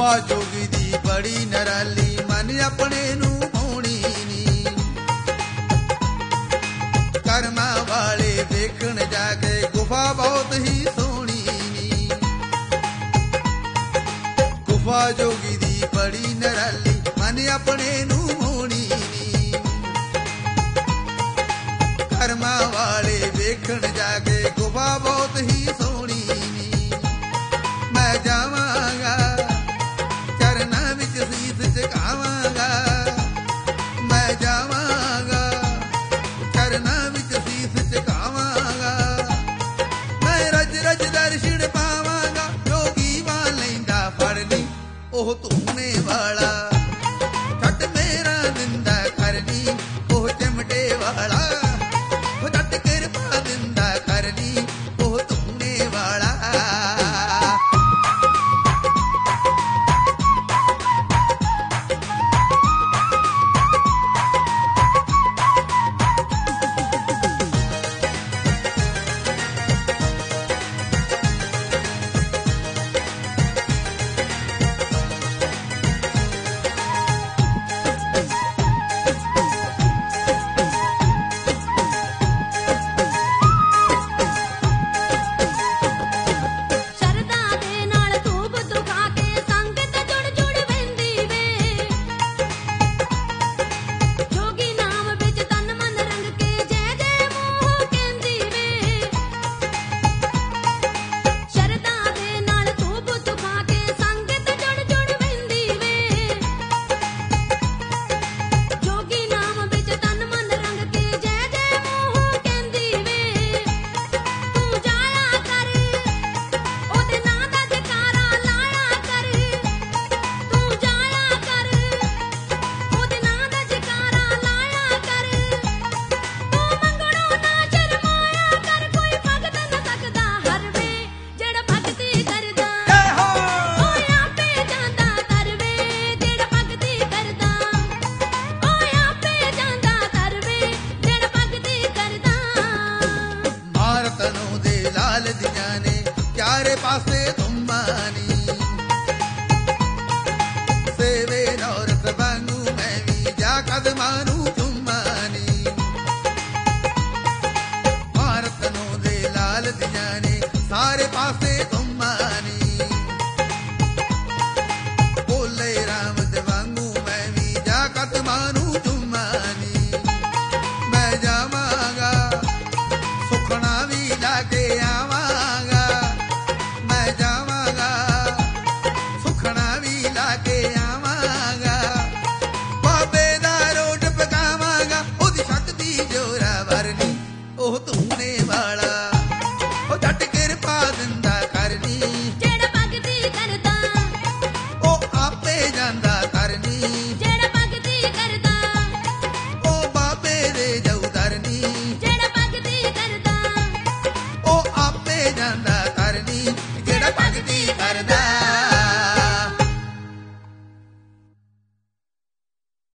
ਗੁਫਾ ਜੋਗੀ ਦੀ ਬੜੀ ਨਰਾਲੀ, ਮਨ ਆਪਣੇ ਨੂੰ ਪਾਉਣੀ ਨੀ। ਕਰਮਾਂ ਵਾਲੇ ਵੇਖਣ ਜਾ ਕੇ ਗੁਫਾ ਬਹੁਤ ਹੀ ਸੋਹਣੀ ਨੀ। ਗੁਫਾ ਜੋਗੀ ਦੀ ਬੜੀ ਨਰਾਲੀ, ਮਨ ਆਪਣੇ ਨੂੰ ਪਾਉਣੀ ਨੀ। ਕਰਮਾਂ ਵਾਲੇ ਵੇਖਣ ਜਾ ਕੇ ਗੁਫਾ ਬਹੁਤ ਹੀ ਸੋਹਣੀ ਨੀ। ਮੈਂ ਜਾਵਾਂਗਾ ਚਰਨਾਂ ਵਿੱਚ ਸੀਸ ਝੁਕਾਵਾਂਗਾ, ਮੈਂ ਜਾਵਾਂਗਾ ਚਰਨਾਂ ਵਿੱਚ ਸੀਸ ਝੁਕਾਵਾਂਗਾ। ਮੈਂ ਰਜ ਰਜ ਦਰਸ਼ਨ ਪਾਵਾਂਗਾ, ਜੋਗੀ ਵਾਂ ਲੈਂਦਾ ਫੜਨੀ ਉਹ ਧੂਣੇ ਵਾਲਾ। ਛੱਡ ਮੇਰਾ ਦਿੰਦਾ ਕਰਨੀ ਉਹ ਚਮਟੇ ਵਾਲਾ, ਉਹ ਜੱਟ ਕਿਰਪਾ ਦਿੰਦਾ ਕਰਨੀ ਉਹ ਧੂਣੇ ਵਾਲਾ। ਚਾਰੇ ਪਾਸੇ ਧੁੰਮਾਨੀ ਸੇਵੇ ਨੌਰਤ ਵਾਂਗੂ ਮੈਂ ਵੀ ਜਾ ਕਦਮਾਂ ਨੂੰ ਚੁੰਮਾਨੀ। ਭਾਰਤ ਨੂੰ ਦੇ ਲਾਲ ਦੀਆਂ ਨੇ ਸਾਰੇ ਪਾਸੇ ਧੁੰਮਾਨੀ, ਬੋਲੇ ਰਾਮ ਦੇ ਵਾਂਗੂ ਮੈਂ ਵੀ ਜਾ ਕਦਮਾਂ ਨੂੰ ਚੁੰਮਾਨੀ। ਮੈਂ ਜਾਵਾਂਗਾ ਸੁਖਣਾ ਵੀ ਲਾ ਕੇ ਆਵਾਂਗਾ, ਮੈਂ ਜਾਵਾਂਗਾ ਸੁਖਣਾ ਵੀ ਲਾ ਕੇ ਆਵਾਂਗਾ। ਬਾਬੇ ਦਾ ਰੋਟ ਪਕਾਵਾਂਗਾ, ਉਹਦੀ ਸ਼ਕਤੀ ਜੋਰਾ ਵਰਨੀ ਉਹ ਧੂਣੇ ਵਾਲਾ। ਉਹ ਜੱਟ ਕਿਰਪਾ ਦਿੰਦਾ ਕਰਨੀ ਜਿਹੜਾ ਭਗਤੀ ਕਰਦਾ, ਉਹ ਆਪੇ ਜਾਂਦਾ ਕਰਨੀ ਜਿਹੜਾ ਭਗਤੀ ਕਰਦਾ, ਉਹ ਬਾਬੇ ਦੇ ਜਾਊ ਧਰਨੀ ਜਿਹੜਾ ਭਗਤੀ ਕਰਦਾ, ਉਹ ਆਪੇ ਜਾਂਦਾ ਕਰਨੀ ਜਿਹੜਾ ਭਗਤੀ ਕਰਦਾ।